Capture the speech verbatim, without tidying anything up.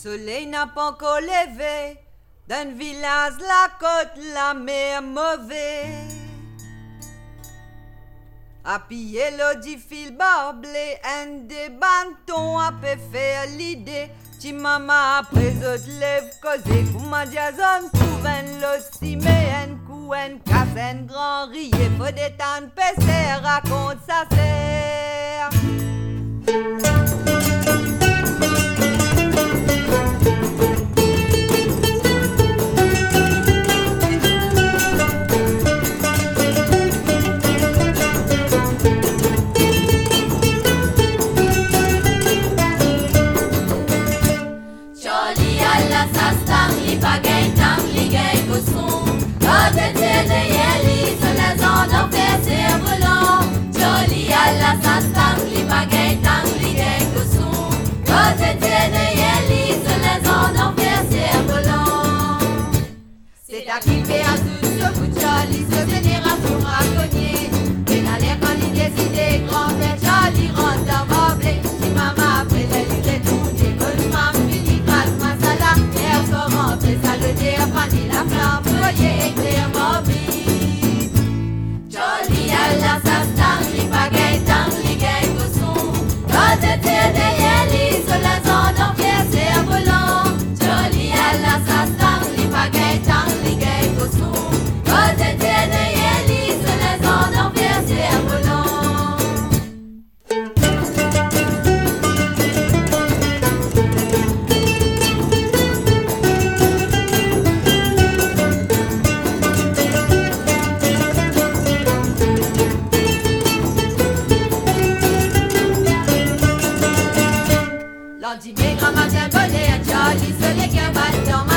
soleil n'a pas encore levé, d'un village la côte la mer mauvais. A piller le dit fil barblé, un des bantons a fait faire l'idée. Ti maman après autres lève causé, comment diazon couven le cimé, un coup, un casse, un grand rier, faut détendre, pesser, raconte sa sert. C'est à qui fait à tout ce bout de Charlie, ce génération raconnier. Mais dans l'air quand il décide, grand père Charlie rentre dans ma blé. Si maman après elle lui retourne, bonne femme finit grâce ma salade. L'air se rentre, ça le défendit la flamme, voyez éclair mobile. Charlie à la sastan, li bagaille dans li gagne au son. Quand t'étais derrière lui, sur la zone en pièce et volant. Charlie à la sastan, li bagaille dans li gagne au son. Quand t'étais derrière lui, sur la zone en pièce et volant. Lundi, mes grands matin, bonnet, Charlie, se les qui a dans ma